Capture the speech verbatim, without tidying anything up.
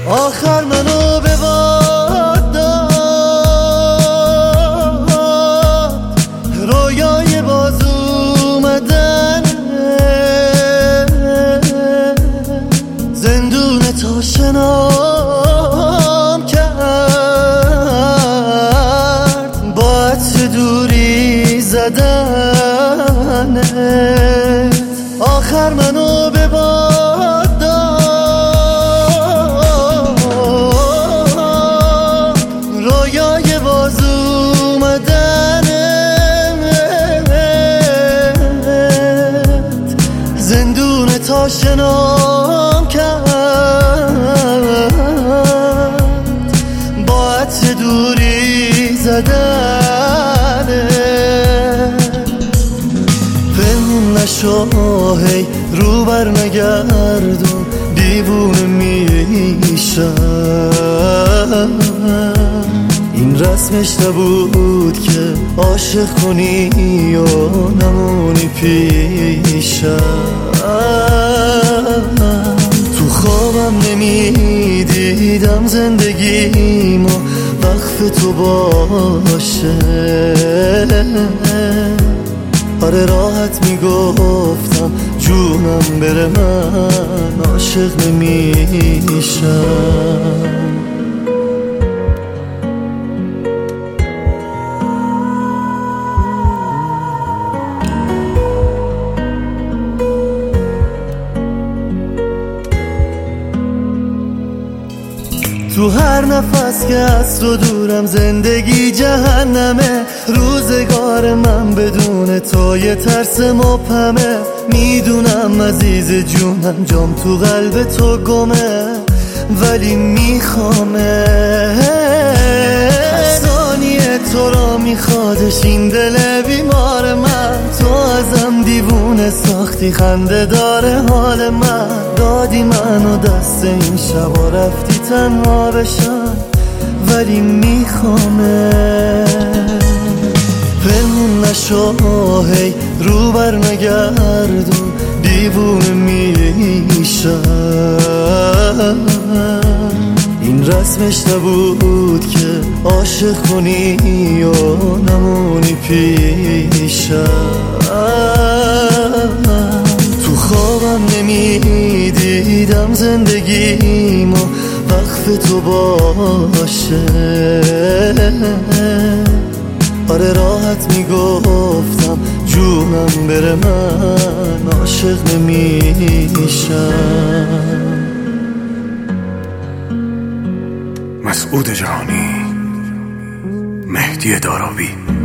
آخر منو به باد داد، رویای باز اومدن، زندون تا شنام کرد، با عطر دوری زدنت. آخر منو به باد داد، رویای باز اومدنت، زندون تا شنام کرد، با عطر دوری زدنت. پنهون نشو هی رو بر نگردون، دیوونه میشم. این رسمش نبود که عاشق کنی و نمونی پیشم. تو خوابم نمیدیدم زندگیمو وقف تو باشه. آره راحت میگفتم جونم بره من عاشق نمیشم. تو هر نفس که از تو دورم زندگی جهنمه. روزگار من بدون تو یه ترس مبهمه. میدونم عزیز جونم جام تو قلب تو گمه، ولی میخوامه. هر ثانیه تو را میخوادش این دل بیمار من. تو ازم دیوونه ساختی، خنده داره حال من. دادی منو دست این شبا رفتی تنها بشم، ولی میخوامه. پنهون نشو هی رو بر نگردون، دیوونه میشم. این رسمش نبود که عاشق کنی و نمونی پیشم. تو خوابم نمیدیدم زندگیمو وقف تو باشه. آره راحت میگفتم جونم بره من عاشق نمیشم. مسعود جهانی، مهدی دارابی.